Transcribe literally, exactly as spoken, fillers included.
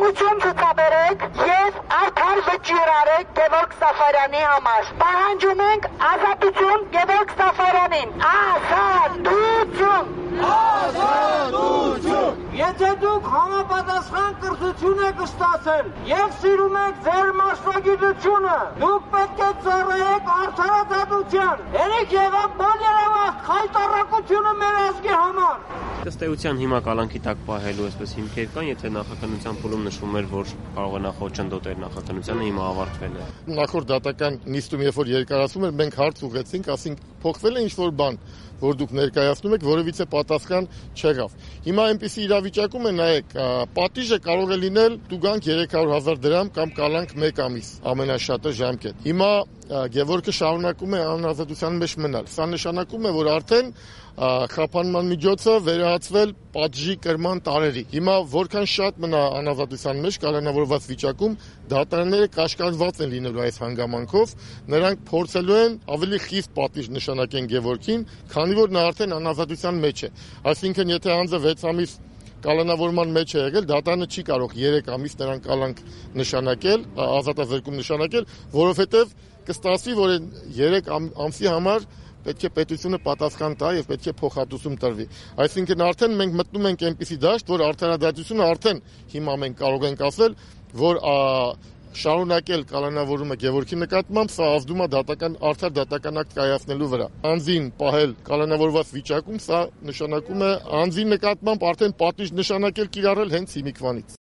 ազատություն ցուցաբերեք եւ արդար վճիռ արեք Գևորգ Սաֆարյանի համար։ Պահանջում ենք ազատություն Գևորգ Սաֆարյանին։ Ազատություն։ Ազատություն։ Եթե դուք համապատասխան կրթություն եք ստացել եւ սիրում եք ձեր մասնագիտությունը, դուք պետք է ծառայեք արդարադատության։ Երեք եղավ բոլ երևաք խայտառակությունը մեր ազգի համար։ Ըստ էության հիմա կալանքի տակ պահելու այսպես հիմքեր կան, եթե նախաքննության փուլում նշվում էր, որ կարող է նախաոչնդոտել նախաքննությանը, հիմա ավարտվել է։ Նախորդ դատական նիստում, երբ որ երկարացում էր, մենք հարց ուղեցինք, ասինք փոխվել է ինչ-որ բան, որ դուք ներկայացնում եք, որևիցե պատասխան չեղավ։ Հիմա այնպիսի իրավիճակում է, նայեք, պատիժը կարող է լինել տուգանք երեք հարյուր հազար դրամ կամ կալանք մեկ ամիս, ամենաշատը ժամկետ։ Հիմա Գևորգը շարունակում է անազատության մեջ մնալ։ Սա նշանակում է, որ արդեն խափանման միջոցը վերահացվել պատժի կրման տարերի։ Հիմա որքան շատ մնա անազատության մեջ կալանավորված վիճակում, դատարանները կաշկանդված են լինելու այս հանգամանքով, նրանք փորձելու են ավելի խիստ պատիժ նշանակեն Գևորգին, քանի որ նա արդեն անազատության մեջ է։ Այսինքն, եթե անձը վեց ամիս կալանավորման մեջ է եղել, դատարանը չի կարող երեք ամիս նրան կալանք նշանակել, ազատազրկում նշանակել, որովհետև կստացվի, որ երեք ամսի համար պետք է պետությունը պատասխան տա եւ պետք է փոխհատուցում տրվի։ Այսինքն արդեն մենք մտնում ենք այնպիսի դաշտ, որ արդարադատությունը արդեն հիմա մենք կարող ենք ասել, որ շարունակել կալանավորումը Գևորգի նկատմամբ, սա ազդում է դատական արդար դատական ակտ կայացնելու վրա։ Անձին պահել կալանավորված վիճակում, սա նշանակում է անձի նկատմամբ արդեն պատիժ նշանակել կիրառել հենց հիմիկվանից։